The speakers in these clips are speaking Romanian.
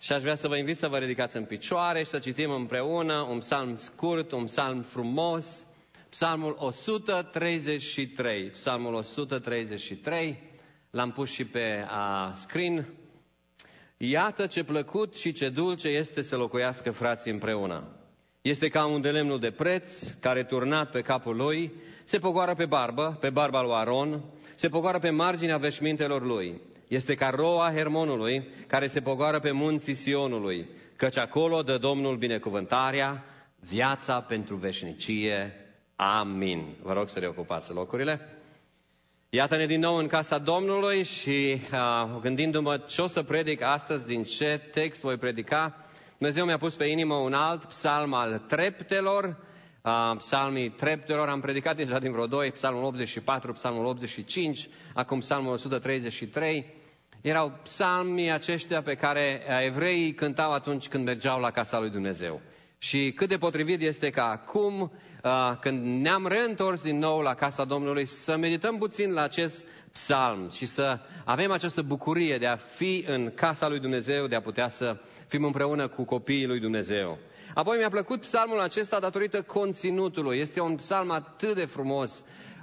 Și aș vrea să vă invit să vă ridicați în picioare și să citim împreună un psalm scurt, un psalm frumos, psalmul 133. Psalmul 133, l-am pus și pe screen. Iată ce plăcut și ce dulce este să locuiască frații împreună. Este ca un de lemnul de preț, care turnat pe capul lui, se pogoară pe barba lui Aron, se pogoară pe marginea veșmintelor lui. Este ca roa Hermonului, care se pogoară pe munții Sionului, căci acolo dă Domnul binecuvântarea, viața pentru veșnicie. Amin. Vă rog să reocupați locurile. Iată-ne din nou în casa Domnului și gândindu-mă ce o să predic astăzi, din ce text voi predica, Dumnezeu mi-a pus pe inimă un alt psalm al treptelor, psalmii treptelor. Am predicat deja din vreo 2, psalmul 84, psalmul 85, acum psalmul 133. Erau psalmii aceștia pe care evreii cântau atunci când mergeau la casa lui Dumnezeu. Și cât de potrivit este că acum, când ne-am reîntors din nou la casa Domnului, să medităm puțin la acest psalm și să avem această bucurie de a fi în casa lui Dumnezeu, de a putea să fim împreună cu copiii lui Dumnezeu. Apoi mi-a plăcut psalmul acesta datorită conținutului. Este un psalm atât de frumos.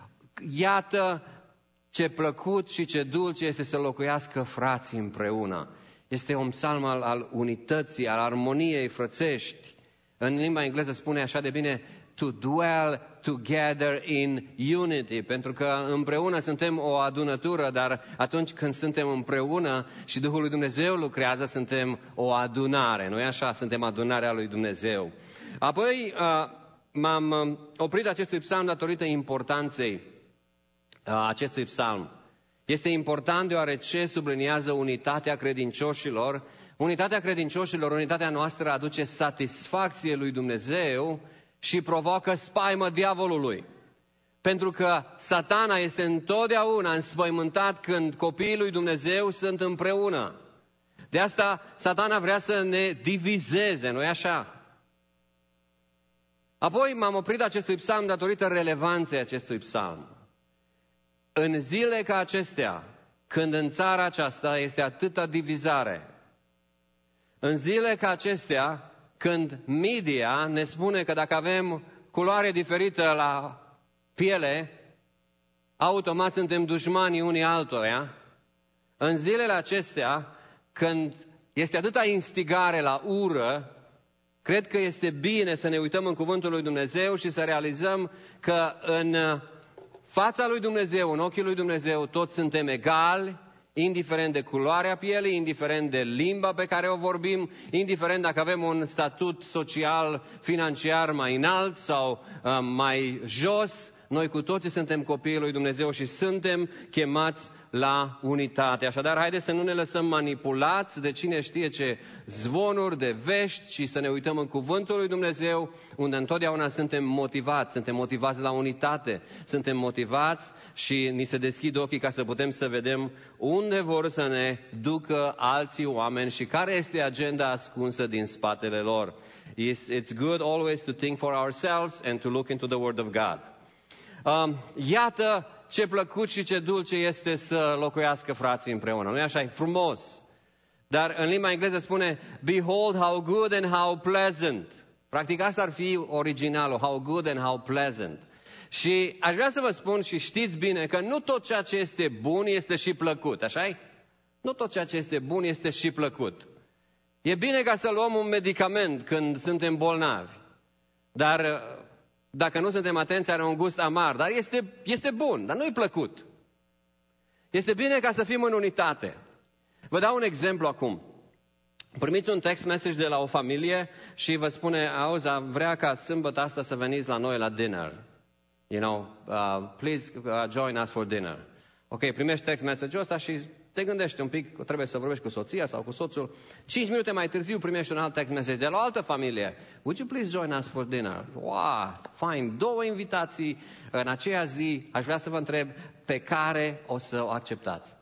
Iată ce plăcut și ce dulce este să locuiască frații împreună. Este un psalm al unității, al armoniei frățești. În limba engleză spune așa de bine, to dwell together in unity, pentru că împreună suntem o adunătură, dar atunci când suntem împreună și Duhul lui Dumnezeu lucrează, suntem o adunare, nu-i așa? Suntem adunarea lui Dumnezeu. Apoi m-am oprit acestui psalm datorită importanței acestui psalm. Este important deoarece subliniază unitatea credincioșilor. Unitatea credincioșilor, unitatea noastră aduce satisfacție lui Dumnezeu și provoacă spaimă diavolului. Pentru că Satana este întotdeauna înspăimântat când copiii lui Dumnezeu sunt împreună. De asta Satana vrea să ne divizeze, nu-i așa? Apoi m-am oprit acestui psalm datorită relevanței acestui psalm. În zile ca acestea, când în țara aceasta este atâta divizare, în zile ca acestea, când media ne spune că dacă avem culoare diferită la piele, automat suntem dușmanii unii altora, în zilele acestea, când este atâta instigare la ură, cred că este bine să ne uităm în cuvântul lui Dumnezeu și să realizăm că în fața lui Dumnezeu, în ochii lui Dumnezeu, toți suntem egali, indiferent de culoarea pielii, indiferent de limba pe care o vorbim, indiferent dacă avem un statut social, financiar mai înalt sau mai jos, noi cu toții suntem copiii lui Dumnezeu și suntem chemați la unitate. Așadar, haideți să nu ne lăsăm manipulați de cine știe ce zvonuri, de vești, și să ne uităm în cuvântul lui Dumnezeu, unde întotdeauna suntem motivați la unitate, suntem motivați și ni se deschid ochii ca să putem să vedem unde vor să ne ducă alții oameni și care este agenda ascunsă din spatele lor. It's good always to think for ourselves and to look into the Word of God. Iată ce plăcut și ce dulce este să locuiască frații împreună. Nu-i așa? E frumos. Dar în limba engleză spune, behold how good and how pleasant. Practic asta ar fi originalul, how good and how pleasant. Și aș vrea să vă spun și știți bine că nu tot ceea ce este bun este și plăcut, așa-i? Nu tot ceea ce este bun este și plăcut. E bine ca să luăm un medicament când suntem bolnavi, dar dacă nu suntem atenți, are un gust amar, dar este bun, dar nu e plăcut. Este bine ca să fim în unitate. Vă dau un exemplu acum. Primiți un text message de la o familie și vă spune, auzi, vrea ca sâmbătă asta să veniți la noi la dinner. Please join us for dinner. Ok, primești text message-ul ăsta și te gândești un pic, trebuie să vorbești cu soția sau cu soțul. 5 minute mai târziu primești un alt text message de la o altă familie. Would you please join us for dinner? Wow, fine, 2 invitații în aceea zi. Aș vrea să vă întreb pe care o să o acceptați.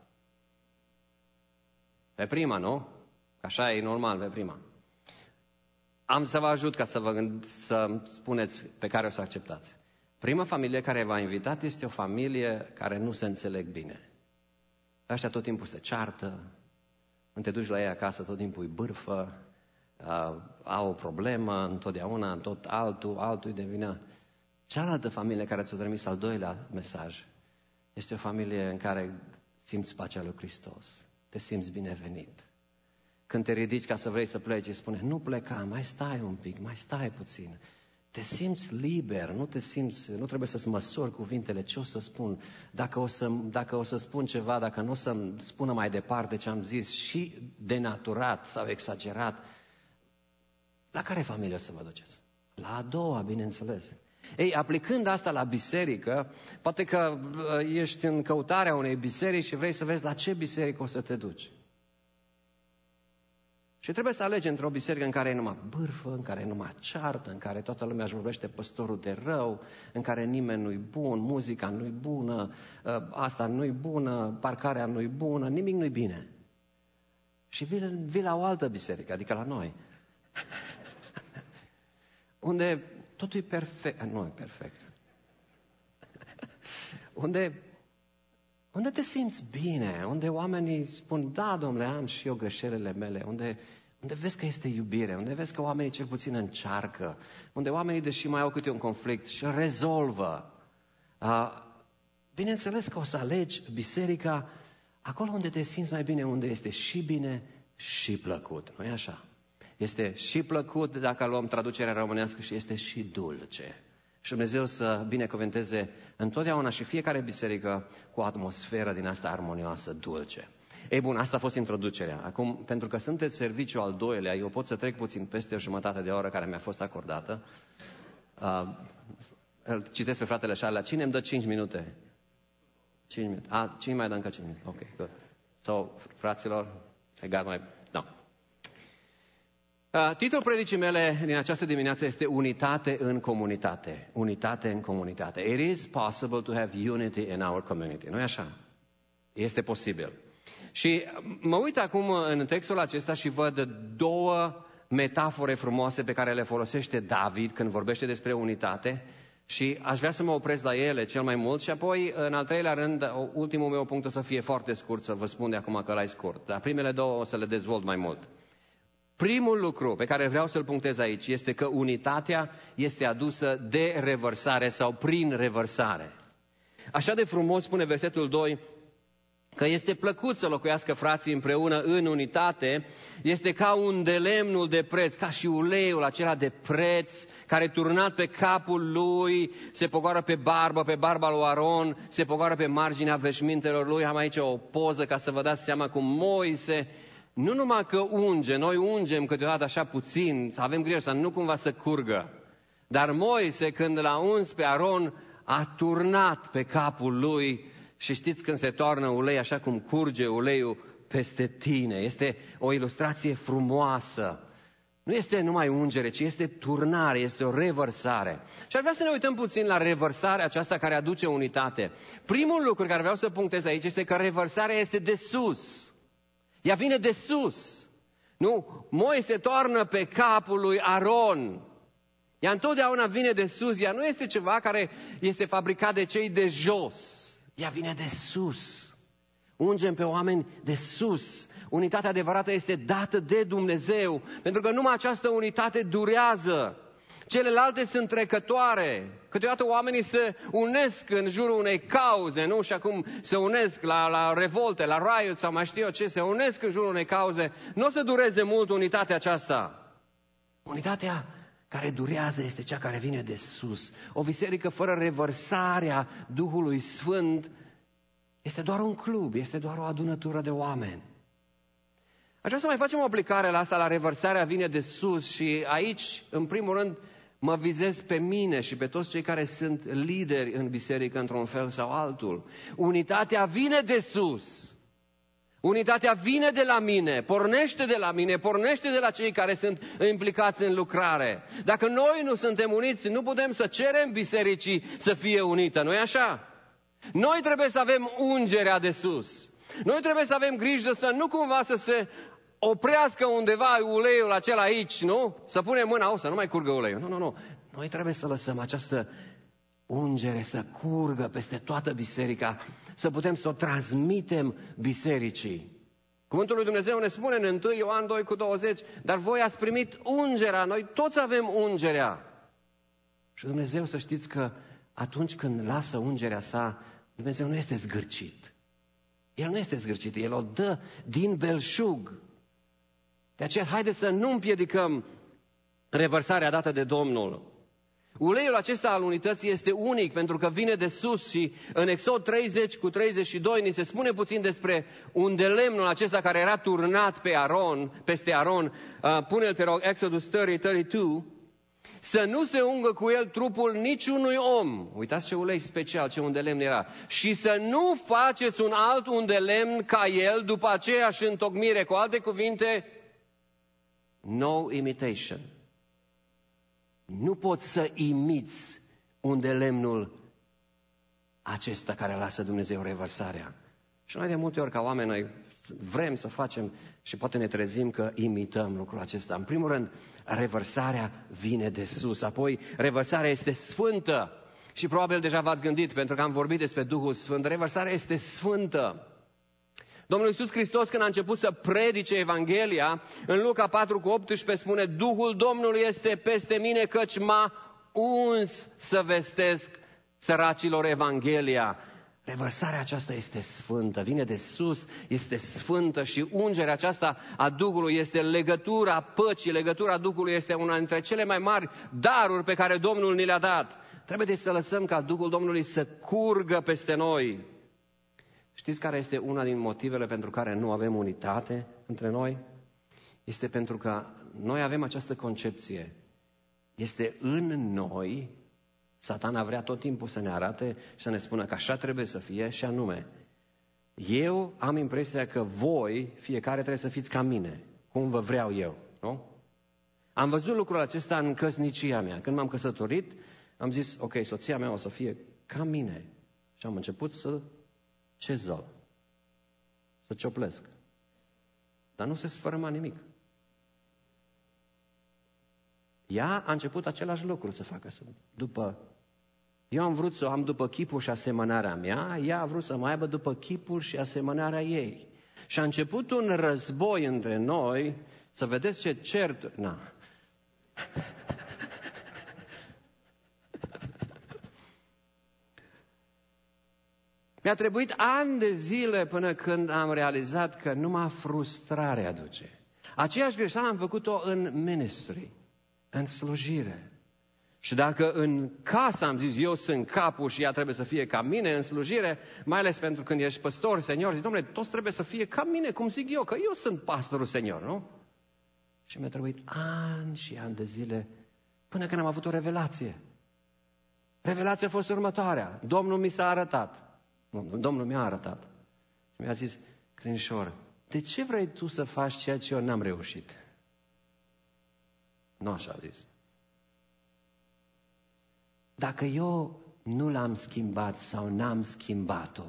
Pe prima, nu? Așa e normal, pe prima. Am să vă ajut ca să spuneți pe care o să acceptați. Prima familie care v-a invitat este o familie care nu se înțeleg bine. Ăștia tot timpul se ceartă, când te duci la ei acasă, tot timpul îi bârfă, au o problemă, întotdeauna, tot altul îi de vină. Cealaltă familie care ți-a trimis al doilea mesaj este o familie în care simți pacea lui Hristos, te simți binevenit. Când te ridici ca să vrei să pleci, îi spune, nu pleca, mai stai un pic, mai stai puțin. Te simți liber, nu trebuie să-ți măsori cuvintele, ce o să spun, dacă o să spun ceva, dacă nu o să-mi spună mai departe ce am zis, și denaturat sau exagerat. La care familie o să vă duceți? La a doua, bineînțeles. Ei, aplicând asta la biserică, poate că ești în căutarea unei biserici și vrei să vezi la ce biserică o să te duci. Și trebuie să alegi între o biserică în care e numai bârfă, în care e numai ceartă, în care toată lumea își vorbește păstorul de rău, în care nimeni nu-i bun, muzica nu-i bună, asta nu-i bună, parcarea nu-i bună, nimic nu-i bine. Și vii la o altă biserică, adică la noi, unde totul e perfect, nu e perfect, unde te simți bine, unde oamenii spun, da, domnule, am și eu greșelile mele, unde vezi că este iubire, unde vezi că oamenii cel puțin încearcă, unde oamenii, deși mai au câte un conflict, și rezolvă. Bineînțeles că o să alegi biserica acolo unde te simți mai bine, unde este și bine și plăcut, nu-i așa? Este și plăcut, dacă luăm traducerea românească, și este și dulce. Și Dumnezeu să binecuvânteze întotdeauna și fiecare biserică cu o atmosferă din asta armonioasă, dulce. Ei bun, asta a fost introducerea. Acum, pentru că sunteți serviciul al doilea, eu pot să trec puțin peste o jumătate de oră care mi-a fost acordată. Îl citesc pe fratele Șarlea. Cine îmi dă 5 minute? 5 minute. Cine mai dă încă 5 minute? Ok, good. So, fraților, I got my... No. Titlul predicii mele din această dimineață este Unitate în comunitate. Unitate în comunitate. It is possible to have unity in our community. Nu-i așa? Este posibil. Și mă uit acum în textul acesta și văd două metafore frumoase pe care le folosește David când vorbește despre unitate și aș vrea să mă opresc la ele cel mai mult și apoi, în al treilea rând, ultimul meu punct o să fie foarte scurt, să vă spun de acum că ăla e scurt, dar primele două o să le dezvolt mai mult. Primul lucru pe care vreau să-l punctez aici este că unitatea este adusă de revărsare sau prin revărsare. Așa de frumos spune versetul 2, că este plăcut să locuiască frații împreună în unitate, este ca un de lemnul de preț, ca și uleiul acela de preț, care turnat pe capul lui, se pogoară pe barba lui Aron, se pogoară pe marginea veșmintelor lui. Am aici o poză ca să vă dați seama cum Moise, nu numai că unge, noi ungem câteodată așa puțin, să avem grijă să nu cumva să curgă, dar Moise, când l-a uns pe Aron, a turnat pe capul lui. Și știți când se toarnă ulei, așa cum curge uleiul peste tine. Este o ilustrație frumoasă. Nu este numai ungere, ci este turnare, este o revărsare. Și ar vrea să ne uităm puțin la revărsarea aceasta care aduce unitate. Primul lucru care vreau să punctez aici este că revărsarea este de sus. Ea vine de sus. Nu, Moise toarnă pe capul lui Aron. Ea întotdeauna vine de sus. Ea nu este ceva care este fabricat de cei de jos. Ea vine de sus. Ungem pe oameni de sus. Unitatea adevărată este dată de Dumnezeu, pentru că numai această unitate durează. Celelalte sunt trecătoare. Câteodată oamenii se unesc în jurul unei cauze, nu? Și acum se unesc la revolte, la riot sau mai știu eu ce, se unesc în jurul unei cauze. Nu o să dureze mult unitatea aceasta. Unitatea care durează este cea care vine de sus. O biserică fără revărsarea Duhului Sfânt este doar un club, este doar o adunătură de oameni. Aș vrea să mai facem o aplicare la asta, la revărsarea vine de sus și aici, în primul rând, mă vizez pe mine și pe toți cei care sunt lideri în biserică într-un fel sau altul. Unitatea vine de sus. Unitatea vine de la mine, pornește de la mine, pornește de la cei care sunt implicați în lucrare. Dacă noi nu suntem uniți, nu putem să cerem bisericii să fie unită, nu-i așa? Noi trebuie să avem ungerea de sus. Noi trebuie să avem grijă să nu cumva să se oprească undeva uleiul acela aici, nu? Să punem mâna, să nu mai curgă uleiul. Nu. Noi trebuie să lăsăm această ungere să curgă peste toată biserica, să putem să o transmitem bisericii. Cuvântul lui Dumnezeu ne spune în 1 Ioan 2:20, dar voi ați primit ungerea, noi toți avem ungerea. Și Dumnezeu, să știți că atunci când lasă ungerea sa, Dumnezeu nu este zgârcit. El nu este zgârcit, El o dă din belșug. De aceea, haideți să nu împiedicăm revărsarea dată de Domnul. Uleiul acesta al unității este unic pentru că vine de sus și în Exod 30:32 ni se spune puțin despre un de lemnul acesta care era turnat peste Aron. Pune-l, te rog, Exodus 30:32. Să nu se ungă cu el trupul niciunui om. Uitați ce ulei special, ce un de lemn era. Și să nu faceți un alt un de lemn ca el după aceeași întocmire. Cu alte cuvinte, no imitation. Nu poți să imiți un de lemnul acesta care lasă Dumnezeu revărsarea. Și noi de multe ori ca oameni noi vrem să facem și poate ne trezim că imităm lucrul acesta. În primul rând, revărsarea vine de sus. Apoi, revărsarea este sfântă. Și probabil deja v-ați gândit, pentru că am vorbit despre Duhul Sfânt. Revărsarea este sfântă. Domnul Iisus Hristos, când a început să predice Evanghelia, în Luca 4:18 spune: Duhul Domnului este peste mine, căci m-a uns să vestesc săracilor Evanghelia. Revărsarea aceasta este sfântă, vine de sus, este sfântă și ungerea aceasta a Duhului este legătura păcii, legătura Duhului este una dintre cele mai mari daruri pe care Domnul ni le-a dat. Trebuie deci să lăsăm ca Duhul Domnului să curgă peste noi. Știți care este una din motivele pentru care nu avem unitate între noi? Este pentru că noi avem această concepție. Este în noi. Satana vrea tot timpul să ne arate și să ne spună că așa trebuie să fie, și anume: eu am impresia că voi, fiecare, trebuie să fiți ca mine, cum vă vreau eu, nu? Am văzut lucrul acesta în căsnicia mea. Când m-am căsătorit, am zis: ok, soția mea o să fie ca mine. Și am început să cezăl, să cioplesc. Dar nu se sfărâma nimic. Ea a început același lucru să facă. Eu am vrut să o am după chipul și asemănarea mea, ea a vrut să mă aibă după chipul și asemănarea ei. Și a început un război între noi, să vedeți ce certuri. Mi-a trebuit ani de zile până când am realizat că numai frustrare aduce. Aceeași greșeală am făcut-o în ministry, în slujire. Și dacă în casă am zis eu sunt capul și ea trebuie să fie ca mine, în slujire, mai ales pentru când ești păstor, senior, zici: dom'le, toți trebuie să fie ca mine, cum zic eu, că eu sunt pastorul senior, nu? Și mi-a trebuit ani și ani de zile până când am avut o revelație. Revelația a fost următoarea. Domnul mi-a arătat. Și mi-a zis: Crinișor, de ce vrei tu să faci ceea ce eu n-am reușit? Nu așa a zis. Dacă eu nu l-am schimbat sau n-am schimbat-o,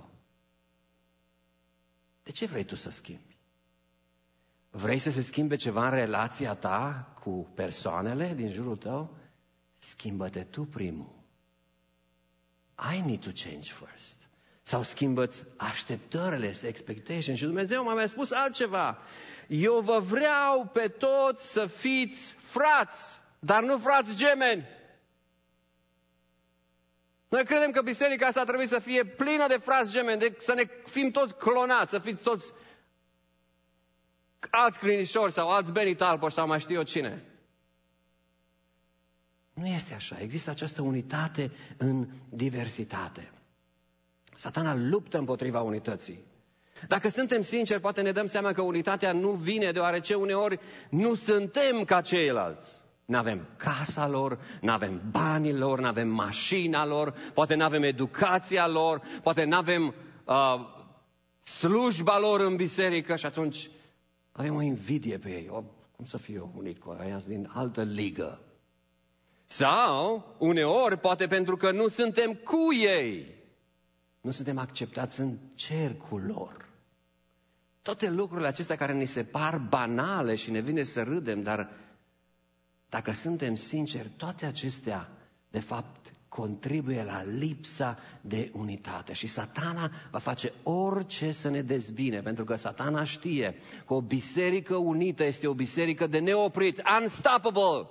de ce vrei tu să schimbi? Vrei să se schimbe ceva în relația ta cu persoanele din jurul tău? Schimbă-te tu primul. I need to change first. Sau schimbă-ți așteptările, expectations. Și Dumnezeu m-a mai spus altceva. Eu vă vreau pe toți să fiți frați, dar nu frați gemeni. Noi credem că biserica asta trebuie să fie plină de frați gemeni, să ne fim toți clonați, să fiți toți alți crinișori sau alți Benny Talpor sau mai știu eu cine. Nu este așa. Există această unitate în diversitate. Satana luptă împotriva unității. Dacă suntem sinceri, poate ne dăm seama că unitatea nu vine deoarece uneori nu suntem ca ceilalți. N-avem casa lor, n-avem banii lor, n-avem mașina lor, poate n-avem educația lor, poate n-avem slujba lor în biserică și atunci avem o invidie pe ei. Cum să fiu eu unit cu aia din altă ligă? Sau, uneori, poate pentru că nu suntem cu ei. Nu suntem acceptați în cercul lor. Toate lucrurile acestea care ni se par banale și ne vine să râdem, dar dacă suntem sinceri, toate acestea, de fapt, contribuie la lipsa de unitate. Și Satana va face orice să ne dezbine, pentru că Satana știe că o biserică unită este o biserică de neoprit, unstoppable.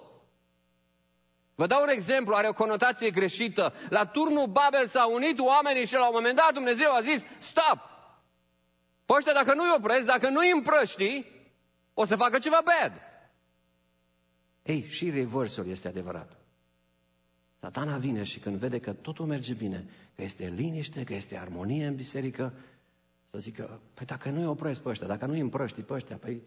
Vă dau un exemplu, are o conotație greșită. La turnul Babel s-au unit oamenii și la un moment dat Dumnezeu a zis, stop! Păi ăștia dacă nu-i opresc, dacă nu-i împrăști, o să facă ceva bad. Ei, și reversul este adevărat. Satana vine și când vede că totul merge bine, că este liniște, că este armonie în biserică, să zică, păi dacă nu-i opresc pe ăștia, dacă nu-i împrăști pe ăștia, păi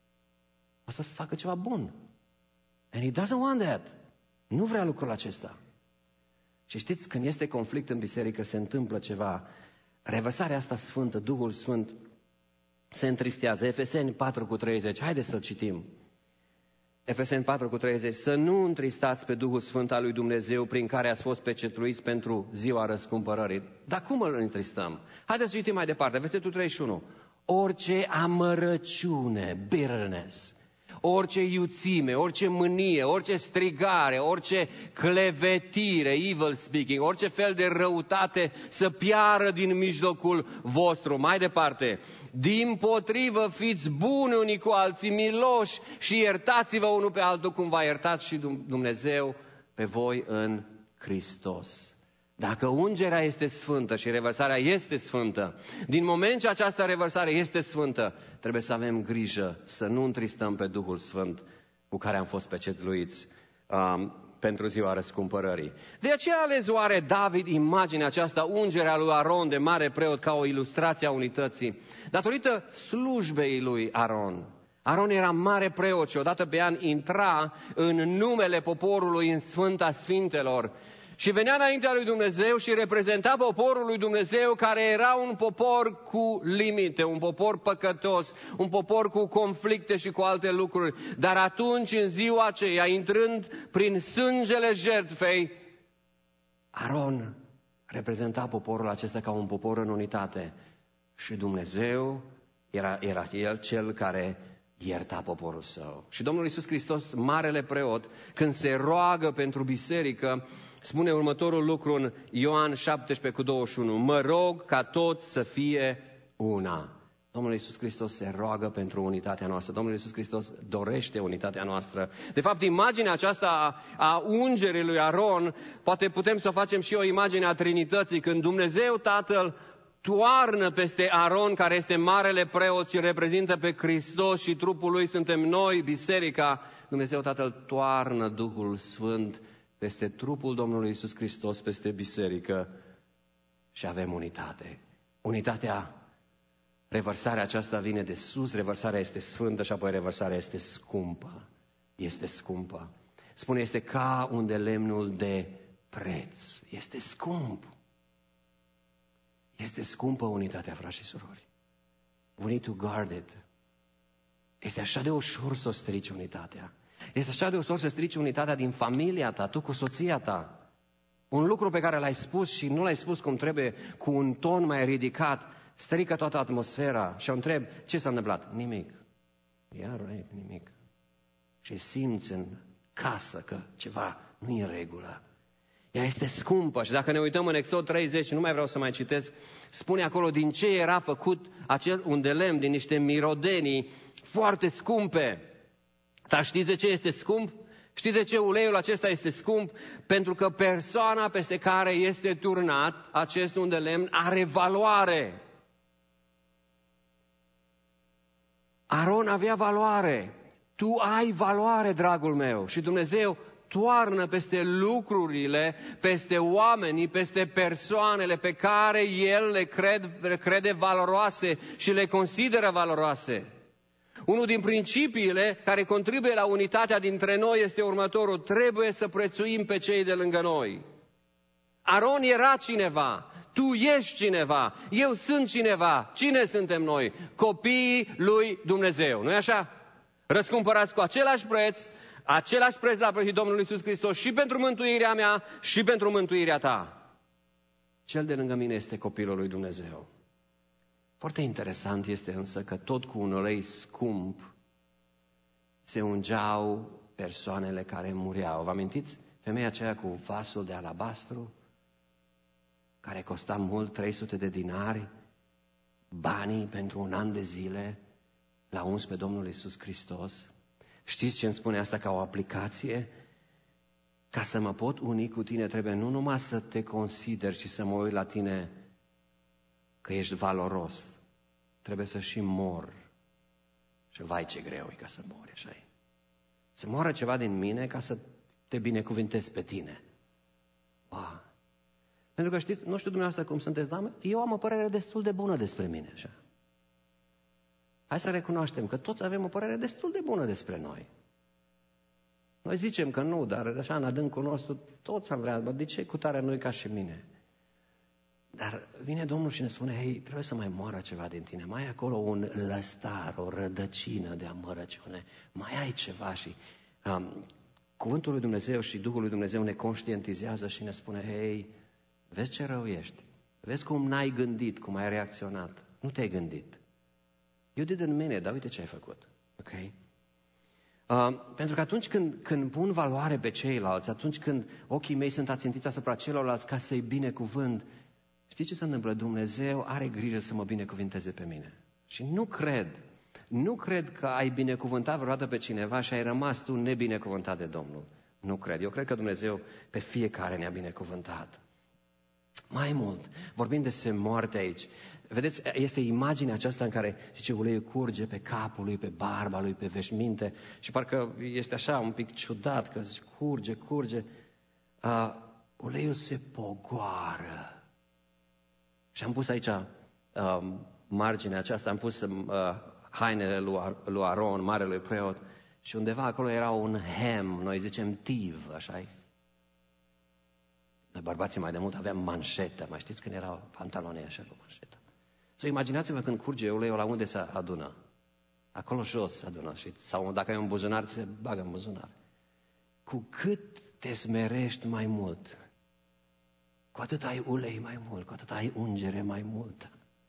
o să facă ceva bun. And he doesn't want that. Nu vrea lucrul acesta. Și știți, când este conflict în biserică, se întâmplă ceva. Revărsarea asta sfântă, Duhul Sfânt, se întristează. Efeseni 4:30, haideți să-l citim. Efeseni 4:30, să nu întristați pe Duhul Sfânt al lui Dumnezeu prin care ați fost pecetluiți pentru ziua răscumpărării. Dar cum îl întristăm? Haideți să citim mai departe, versetul 31. Orice amărăciune, bitterness, orice iuțime, orice mânie, orice strigare, orice clevetire, evil speaking, orice fel de răutate să piară din mijlocul vostru. Mai departe, dimpotrivă fiți buni unii cu alții, miloși și iertați-vă unul pe altul cum v-a iertat și Dumnezeu pe voi în Hristos. Dacă ungerea este sfântă și revărsarea este sfântă, din moment ce această revărsare este sfântă, trebuie să avem grijă să nu întristăm pe Duhul Sfânt cu care am fost pecetluiți pentru ziua răscumpărării. De aceea a ales oare David imaginea aceasta, ungerea lui Aron de mare preot, ca o ilustrație a unității? Datorită slujbei lui Aron. Aron era mare preot și odată pe an intra în numele poporului în Sfânta Sfintelor. Și venea înaintea lui Dumnezeu și reprezenta poporul lui Dumnezeu, care era un popor cu limite, un popor păcătos, un popor cu conflicte și cu alte lucruri. Dar atunci, în ziua aceea, intrând prin sângele jertfei, Aron reprezenta poporul acesta ca un popor în unitate. Și Dumnezeu era El cel care ierta poporul său. Și Domnul Iisus Hristos, marele preot, când se roagă pentru biserică, spune următorul lucru în Ioan 17:21. Mă rog ca toți să fie una. Domnul Iisus Hristos se roagă pentru unitatea noastră. Domnul Iisus Hristos dorește unitatea noastră. De fapt, imaginea aceasta a ungerii lui Aron, poate putem să facem și o imagine a Trinității, când Dumnezeu Tatăl toarnă peste Aron, care este marele preot și reprezintă pe Hristos și trupul lui suntem noi, biserica. Dumnezeu Tatăl toarnă Duhul Sfânt peste trupul Domnului Iisus Hristos, peste biserică și avem unitate. Unitatea, revărsarea aceasta vine de sus, revărsarea este sfântă și apoi revărsarea este scumpă. Este scumpă. Spune, este ca un de lemnul de preț. Este scump. Este scumpă unitatea, frați și surori. We need to guard it. Este așa de ușor să o strici unitatea. Este așa de ușor să strici unitatea din familia ta, tu cu soția ta. Un lucru pe care l-ai spus și nu l-ai spus cum trebuie, cu un ton mai ridicat, strică toată atmosfera și o întreb, ce s-a întâmplat? Nimic. Yeah, right, nimic. Și simți în casă că ceva nu e în regulă. Ea este scumpă și dacă ne uităm în Exod 30, nu mai vreau să mai citesc, spune acolo din ce era făcut acel un de lemn, din niște mirodenii foarte scumpe. Dar știți de ce este scump? Știți de ce uleiul acesta este scump? Pentru că persoana peste care este turnat acest un de lemn are valoare. Aron avea valoare. Tu ai valoare, dragul meu. Și Dumnezeu toarnă peste lucrurile, peste oamenii, peste persoanele pe care El le crede valoroase și le consideră valoroase. Unul din principiile care contribuie la unitatea dintre noi este următorul: trebuie să prețuim pe cei de lângă noi. Aron era cineva, tu ești cineva, eu sunt cineva. Cine suntem noi? Copiii lui Dumnezeu, nu-i așa? Răscumpărați cu același preț l-a plătit Domnul Iisus Hristos și pentru mântuirea mea și pentru mântuirea ta. Cel de lângă mine este copilul lui Dumnezeu. Foarte interesant este însă că tot cu un ulei scump se ungeau persoanele care mureau. Vă amintiți? Femeia aceea cu vasul de alabastru, care costa mult, 300 de dinari, banii pentru un an de zile, l-a uns pe Domnul Iisus Hristos. Știți ce îmi spune asta ca o aplicație? Ca să mă pot uni cu tine, trebuie nu numai să te consideri și să mă uit la tine că ești valoros, trebuie să și mor. Și vai ce greu e ca să mori, așa e. Să moară ceva din mine ca să te binecuvintez pe tine. Wow. Pentru că știți, nu știu dumneavoastră cum sunteți, dar eu am o părere destul de bună despre mine, așa. Hai să recunoaștem că toți avem o părere destul de bună despre noi. Noi zicem că nu, dar așa în adâncul nostru toți am vrea, de ce cu tare nu-i ca și mine? Dar vine Domnul și ne spune, hei, trebuie să mai moară ceva din tine, mai ai acolo un lăstar, o rădăcină de amărăciune, mai ai ceva și cuvântul lui Dumnezeu și Duhul lui Dumnezeu ne conștientizează și ne spune, hei, vezi ce rău ești, vezi cum n-ai gândit, cum ai reacționat, nu te-ai gândit. You didn't mean it, dar uite ce ai făcut, ok? Pentru că atunci când pun valoare pe ceilalți, atunci când ochii mei sunt ațintiți asupra celorlalți ca să-i binecuvânt, știi ce se întâmplă? Dumnezeu are grijă să mă binecuvinteze pe mine. Și nu cred că ai binecuvântat vreodată pe cineva și ai rămas tu nebinecuvântat de Domnul. Nu cred. Eu cred că Dumnezeu pe fiecare ne-a binecuvântat. Mai mult, vorbim despre moarte aici. Vedeți, este imaginea aceasta în care, zice, uleiul curge pe capul lui, pe barba lui, pe veșminte și parcă este așa un pic ciudat, că zice, curge. Uleiul se pogoară. Și am pus aici marginea aceasta, am pus hainele lui Aron, marelui preot, și undeva acolo era un hem, noi zicem tiv, așa-i? Noi bărbații mai de mult aveam manșetă, mai știți când erau pantaloni așa cu manșetă. So, imaginați-vă când curge uleiul, la unde se adună? Acolo jos se adună, sau dacă e un buzunar, se bagă în buzunar. Cu cât te smerești mai mult, cu atât ai ulei mai mult, cu atât ai ungere mai multă.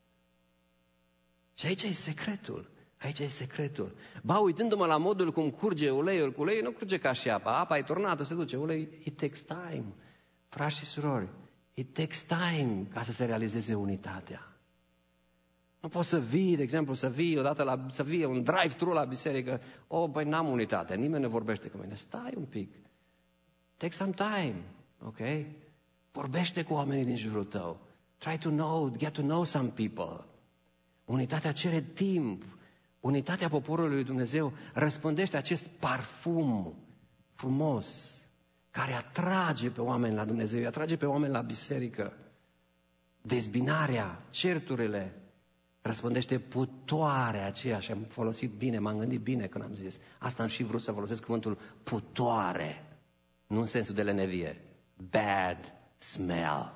Și aici e secretul. Ba, uitându-mă la modul cum curge uleiul, cu ulei nu curge ca și apa. Apa e turnată, se duce. Ulei, it takes time. Frați și surori, it takes time ca să se realizeze unitatea. Nu poți să vii, de exemplu, să vii un drive-thru la biserică. Băi, n-am unitate, nimeni nu vorbește cu mine. Stai un pic. Take some time, ok? Vorbește cu oamenii din jurul tău. Get to know some people. Unitatea cere timp. Unitatea poporului lui Dumnezeu răspândește acest parfum frumos care atrage pe oameni la Dumnezeu, atrage pe oameni la biserică. Dezbinarea, certurile, răspândește putoarea aceea. Și am folosit bine, m-am gândit bine când am zis. Asta am și vrut să folosesc cuvântul putoare, nu în sensul de lenevie. Bad smell.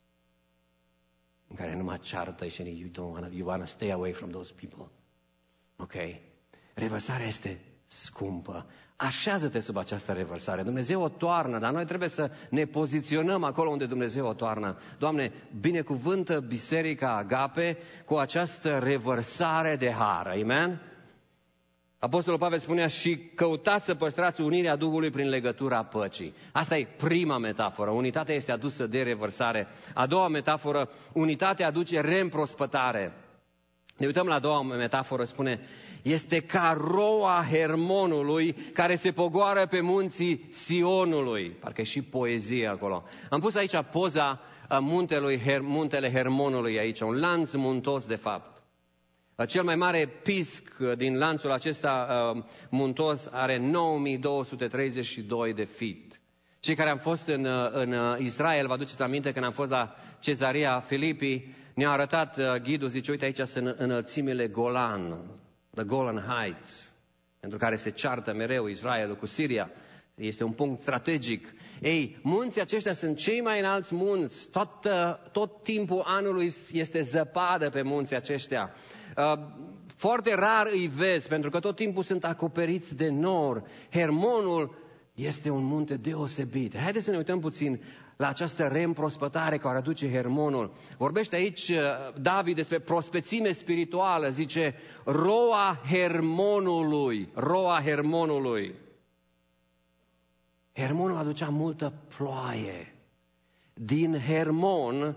În care numai ceartă și you wanna stay away from those people. Ok? Revărsarea este scumpă. Așează-te sub această revărsare. Dumnezeu o toarnă, dar noi trebuie să ne poziționăm acolo unde Dumnezeu o toarnă. Doamne, binecuvântă Biserica Agape cu această revărsare de har. Amen? Apostolul Pavel spunea și căutați să păstrați unirea Duhului prin legătura păcii. Asta e prima metaforă. Unitatea este adusă de revărsare. A doua metaforă, unitatea aduce reîmprospătare. Ne uităm la a doua metaforă, spune, este ca roa Hermonului care se pogoară pe munții Sionului. Parcă e și poezie acolo. Am pus aici poza muntele Hermonului aici, un lanț muntos de fapt. Cel mai mare pisc din lanțul acesta muntos are 9232 de feet. Cei care am fost în Israel, vă aduceți aminte când am fost la Cezarea Filipii, ne-a arătat ghidul, zice, uite aici sunt înălțimile Golan, the Golan Heights, pentru care se ceartă mereu Israelul cu Siria. Este un punct strategic. Ei, munții aceștia sunt cei mai înalți munți. Tot timpul anului este zăpadă pe munții aceștia. Foarte rar îi vezi, pentru că tot timpul sunt acoperiți de nor. Hermonul este un munte deosebit. Haideți să ne uităm puțin la această reîmprospătare care aduce Hermonul. Vorbește aici David despre prospețime spirituală. Zice, roa Hermonului. Roa Hermonului. Hermonul aducea multă ploaie. Din Hermon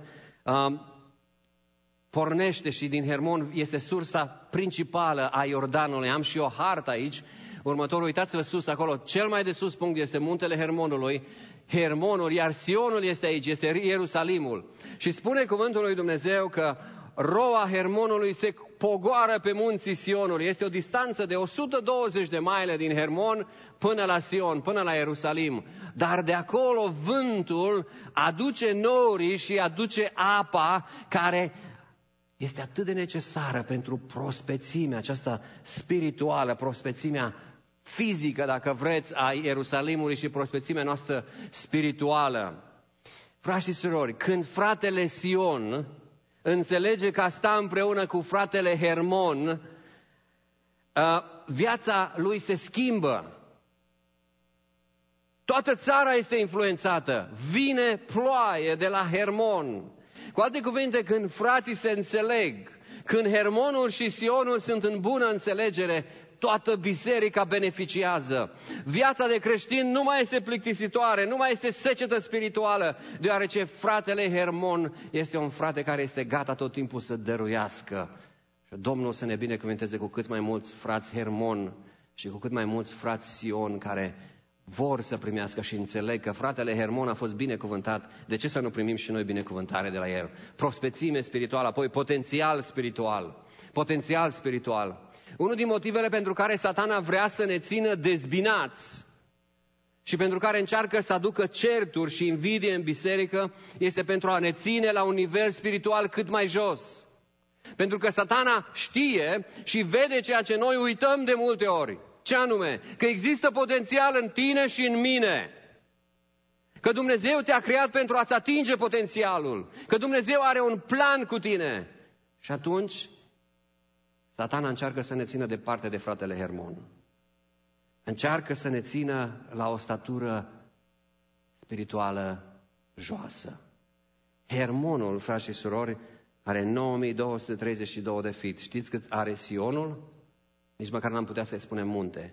pornește și din Hermon este sursa principală a Iordanului. Am și o hartă aici. Următorul, uitați-vă sus acolo, cel mai de sus punct este muntele Hermonului, Hermonul, iar Sionul este aici, este Ierusalimul. Și spune cuvântul lui Dumnezeu că roa Hermonului se pogoară pe munții Sionului. Este o distanță de 120 de mile din Hermon până la Sion, până la Ierusalim. Dar de acolo vântul aduce norii și aduce apa care este atât de necesară pentru prospețimea aceasta spirituală, prospețimea fizică, dacă vreți, a Ierusalimului și prospețimea noastră spirituală. Frați și surori, când fratele Sion înțelege că sta împreună cu fratele Hermon, viața lui se schimbă. Toată țara este influențată. Vine ploaie de la Hermon. Cu alte cuvinte, când frații se înțeleg, când Hermonul și Sionul sunt în bună înțelegere, toată biserica beneficiază. Viața de creștin nu mai este plictisitoare, nu mai este secetă spirituală, deoarece fratele Hermon este un frate care este gata tot timpul să dăruiască. Și Domnul să ne binecuvânteze cu cât mai mulți frați Hermon și cu cât mai mulți frați Sion care vor să primească și înțeleg că fratele Hermon a fost binecuvântat. De ce să nu primim și noi binecuvântare de la el? Prospețime spirituală, apoi potențial spiritual. Potențial spiritual. Unul din motivele pentru care Satana vrea să ne țină dezbinați și pentru care încearcă să aducă certuri și invidie în biserică este pentru a ne ține la un nivel spiritual cât mai jos. Pentru că Satana știe și vede ceea ce noi uităm de multe ori. Ce anume? Că există potențial în tine și în mine. Că Dumnezeu te-a creat pentru a-ți atinge potențialul. Că Dumnezeu are un plan cu tine. Și atunci Satana încearcă să ne țină departe de fratele Hermon. Încearcă să ne țină la o statură spirituală joasă. Hermonul, frați și surori, are 9232 de feet. Știți cât are Sionul? Nici măcar n-am putea să-i spunem munte.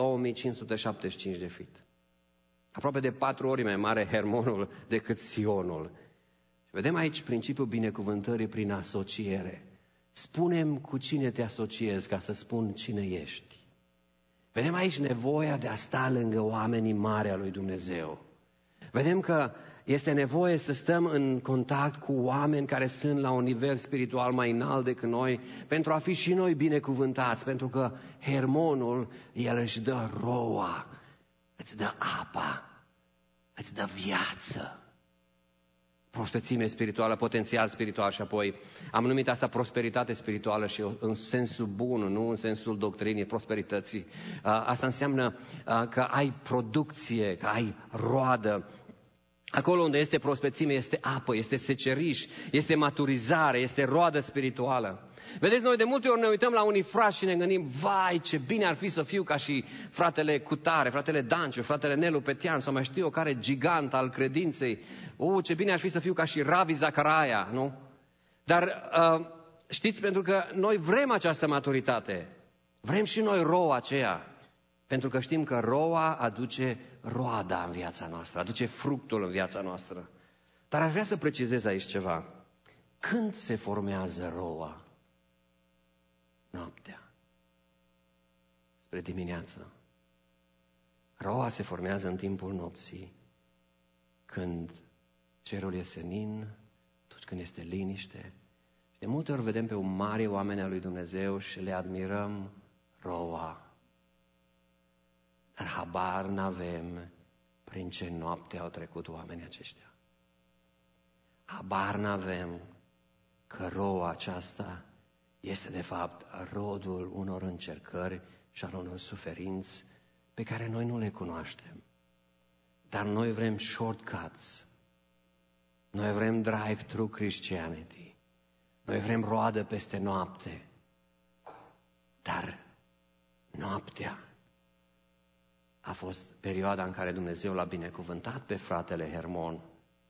2575 de feet. Aproape de 4 ori mai mare Hermonul decât Sionul. Și vedem aici principiul binecuvântării prin asociere. Spune-mi cu cine te asociezi ca să spun cine ești. Vedem aici nevoia de a sta lângă oamenii mari al lui Dumnezeu. Vedem că este nevoie să stăm în contact cu oameni care sunt la un nivel spiritual mai înalt decât noi, pentru a fi și noi binecuvântați, pentru că Hermonul, el își dă roa, îți dă apa, îți dă viață. Prospețime spirituală, potențial spiritual și apoi am numit asta prosperitate spirituală și în sensul bun, nu în sensul doctrinii, prosperității. Asta înseamnă că ai producție, că ai roadă. Acolo unde este prospețime este apă, este seceriș, este maturizare, este roadă spirituală. Vedeți, noi de multe ori ne uităm la unii frați și ne gândim, vai, ce bine ar fi să fiu ca și fratele Cutare, fratele Danciu, fratele Nelu Petian, sau mai știu eu care gigant al credinței. Ce bine ar fi să fiu ca și Ravi Zacaraia, nu? Dar știți, pentru că noi vrem această maturitate, vrem și noi roa aceea, pentru că știm că roa aduce roada în viața noastră, aduce fructul în viața noastră. Dar aș vrea să precizez aici ceva. Când se formează roa? Noaptea. Spre dimineață. Roa se formează în timpul nopții, când cerul e senin, atunci când este liniște. Și de multe ori vedem pe mari oameni al lui Dumnezeu și le admirăm roa. Dar habar n-avem prin ce noapte au trecut oamenii aceștia. Habar n-avem că roa aceasta este de fapt rodul unor încercări și al unor suferinți pe care noi nu le cunoaștem. Dar noi vrem shortcuts. Noi vrem drive-thru Christianity. Noi vrem roadă peste noapte. Dar noaptea a fost perioada în care Dumnezeu l-a binecuvântat pe fratele Hermon.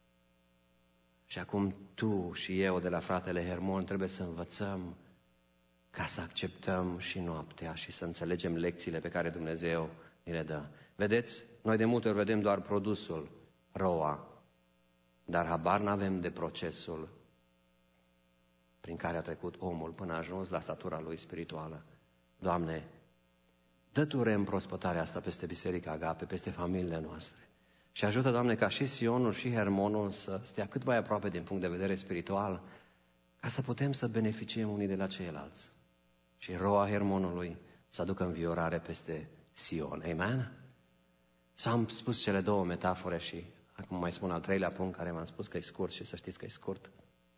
Și acum tu și eu de la fratele Hermon trebuie să învățăm ca să acceptăm și noaptea și să înțelegem lecțiile pe care Dumnezeu ni le dă. Vedeți, noi de multe ori vedem doar produsul, roa, dar habar n-avem de procesul prin care a trecut omul până a ajuns la statura lui spirituală. Doamne, dă Tu reîmprospătarea asta peste Biserica Agape, peste familiile noastre. Și ajută, Doamne, ca și Sionul și Hermonul să stea cât mai aproape din punct de vedere spiritual, ca să putem să beneficiem unii de la ceilalți. Și roa Hermonului să aducă înviorare peste Sion. Amen? S-am spus cele două metafore și acum mai spun al treilea punct care m-am spus că e scurt și să știți că e scurt.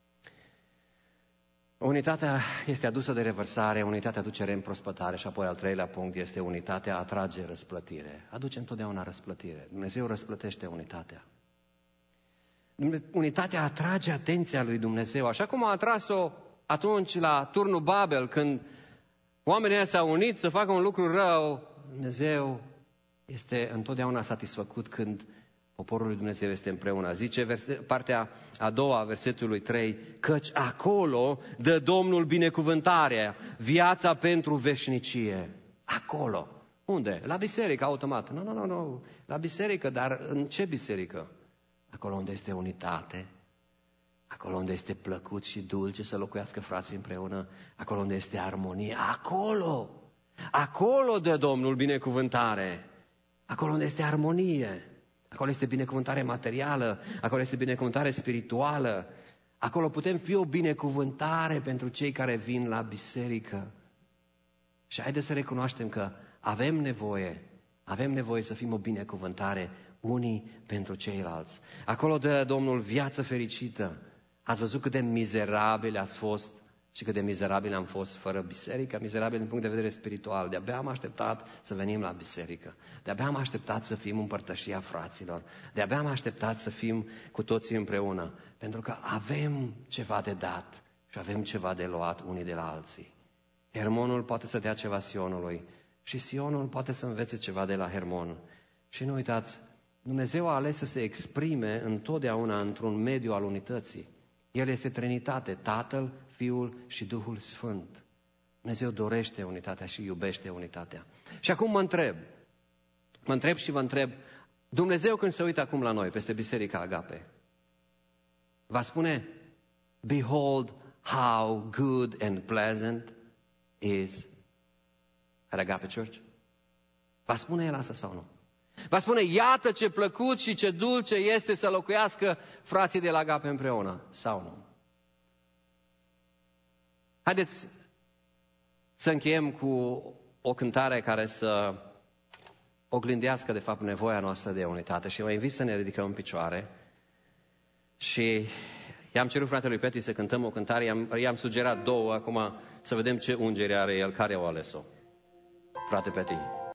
Unitatea este adusă de revărsare, unitatea aduce reîmprospătare și apoi al treilea punct este unitatea atrage răsplătire. Aduce întotdeauna răsplătire. Dumnezeu răsplătește unitatea. Unitatea atrage atenția lui Dumnezeu, așa cum a atras-o atunci la turnul Babel, când oamenii ăia s-au unit să facă un lucru rău. Dumnezeu este întotdeauna satisfăcut când poporul lui Dumnezeu este împreună. Zice partea a doua, versetului 3, căci acolo dă Domnul binecuvântarea, viața pentru veșnicie. Acolo. Unde? La biserică, automat. Nu. La biserică, dar în ce biserică? Acolo unde este unitate, acolo unde este plăcut și dulce să locuiască frații împreună, acolo unde este armonie, acolo dă Domnul binecuvântare, acolo unde este armonie, acolo este binecuvântare materială, acolo este binecuvântare spirituală, acolo putem fi o binecuvântare pentru cei care vin la biserică. Și haideți să recunoaștem că avem nevoie să fim o binecuvântare unii pentru ceilalți. Acolo dă Domnul viață fericită. Ați văzut cât de mizerabili ați fost și cât de mizerabili am fost fără biserică, mizerabili din punct de vedere spiritual. De-abia am așteptat să venim la biserică. De-abia am așteptat să fim împărtășia fraților. De-abia am așteptat să fim cu toții împreună. Pentru că avem ceva de dat și avem ceva de luat unii de la alții. Hermonul poate să dea ceva Sionului și Sionul poate să învețe ceva de la Hermon. Și nu uitați, Dumnezeu a ales să se exprime întotdeauna într-un mediu al unității. El este Trinitate, Tatăl, Fiul și Duhul Sfânt. Dumnezeu dorește unitatea și iubește unitatea. Și acum mă întreb, Dumnezeu când se uită acum la noi, peste Biserica Agape, va spune, behold how good and pleasant is at Agape Church? Va spune El asta sau nu? Va spune, iată ce plăcut și ce dulce este să locuiască frații de la Agape împreună, sau nu? Haideți să încheiem cu o cântare care să oglindească, de fapt, nevoia noastră de unitate. Și vă invit să ne ridicăm în picioare. Și i-am cerut fratelui Peti să cântăm o cântare, i-am sugerat două, acum să vedem ce ungere are el, care o ales-o. Frate Peti.